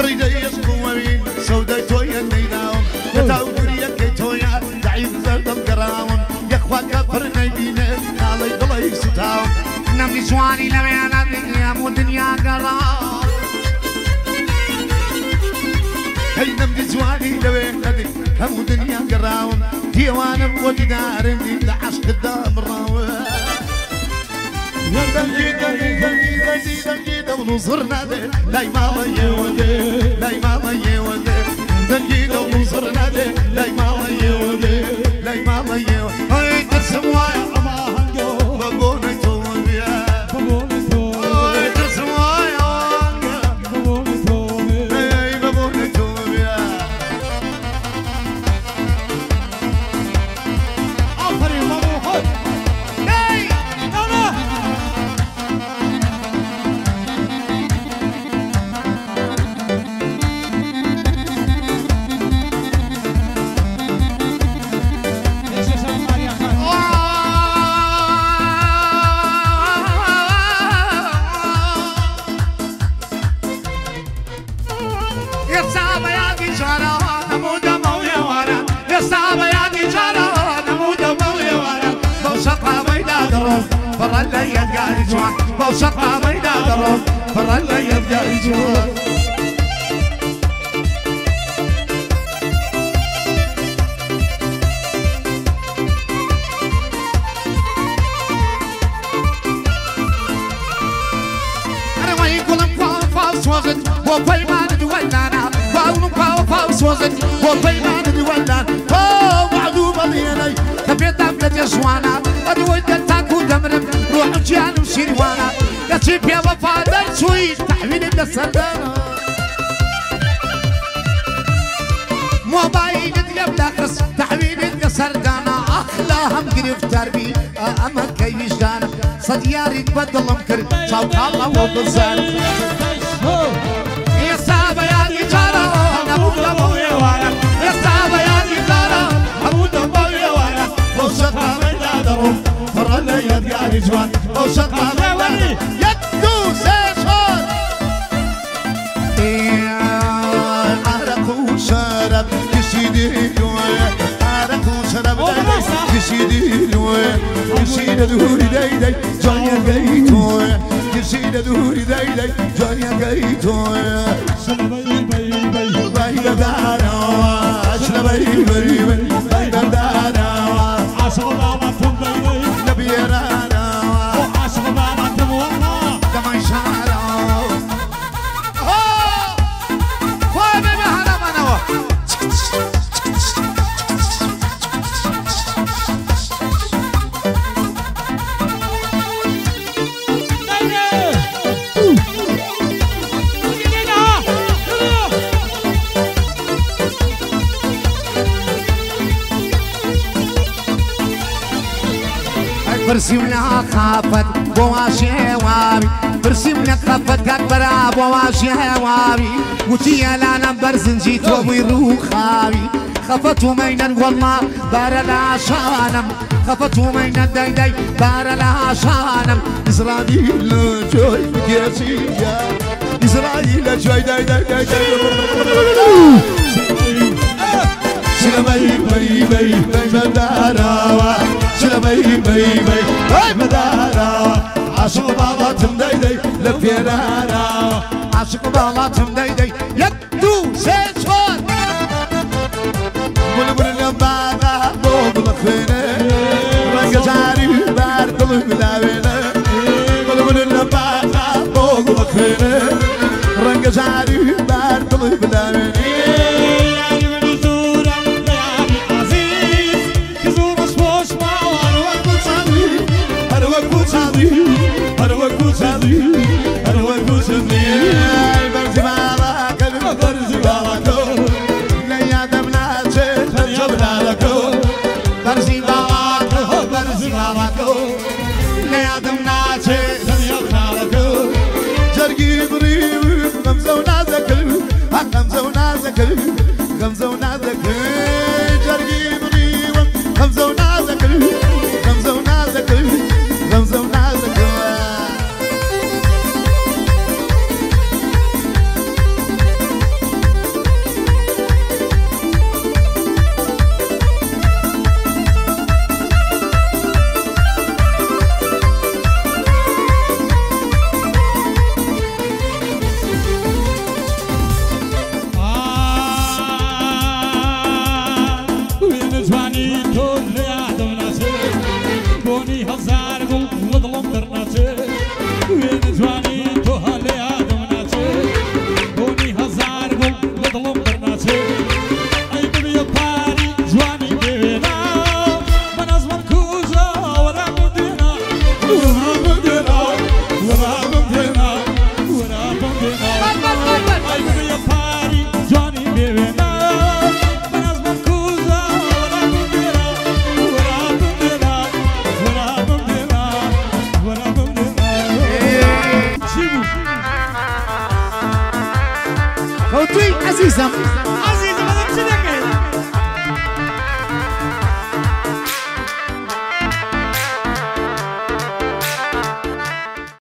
قريدة يسقوين سوداي تويا نيداون يتاوري كيتويا دعيب زردم قراون يا اخوان كفر نيبينا علي ضلي ستاون نمي سواني لبيانا دنيا مو دنيا قراون هي نمي سواني لبيانا دنيا مو دنيا قراون ديوانا ودي دارني لعشق الدام الراون دنجيدا ونصرنا ده لا ماما يودي لا ماما يودي دنجيدا ونصرنا ده لا ماما يودي لا ماما يودي هاي تسمع يا ما هنجو بقولي توبيا بقولي توبيا هاي تسمع يا بقولي توبيا هاي بقولي توبيا آخر ما بقول هاي أنا فرلا يبقى رجوان بوشقها ميدا درون فرلا يبقى رجوان أنا ما يقولن فاوس وزن وبيمان دولانا فاوس وزن وبيمان دولانا وعدو بلياني كبيت عملت يسوانا أدويت التاكو دمرم روح جيان وشيروانا يجيب يا وفادر سويت تحويل السردانا موبايل يبدا قص تحويل السردانا أخلاهم قرفتار بي أما كي وجدانا صدياري تبدل مكر شوك الله وبزان يا سابا يا نجارة نبوك نبويا وانا يا سابا يا نجارة نبوك نبويا وانا وشقها ميدا دروم فرلا يبقى رجوان وشقها ميدا يدو سيشور عرق وشرب يسيدي لوي عرق وشرب يسيدي لوي يسيد دوري دايداي جانيا قيتوي يسيد دوري دايداي جانيا قيتوي شلبي بي بي باي دانا شلبي بي بي باي دانا عاشق بابا تبي نبي رانا وعاشق بابا تبونا كما يشعر خوي بيبي هلا منو برسمنا خافت بواشي وابي برسمنا خافت كبرا بواشي وابي وتيا لانا برزنجي توبي روخابي خفتو مينا والله بارلا شانم خفتو مينا داي داي بارلا شانم إسرائيل جوي كيسيا إسرائيل جوي داي داي داي داي شلبي بي بي بي مدارا شلبي بي بي بي مدارا عاشق بالاتم دايداي لفيرانا عاشق بالاتم دايداي يدو سيشور بلبل لباغا بوبل خينه رنگ جاري بار قلب لاوينه بلبل لباغا بوبل خينه رنگ جاري بار قلب لاوينه غمزة ونازك جرقي بغيوة غمزة ونازك غمزة ونازك غمزة ونازك جواني تول لعدم ناسي بوني هزار قل وظلم درناسي وين جواني تول لعدم ناسي بوني هزار قل وظلم درناسي أي ببي باري جواني بينا من أزمن كوزا ورا مدينة ورا مدينة ورا مدينة ورا مدينة أي ببي باري جواني بينا خوتي عزيزة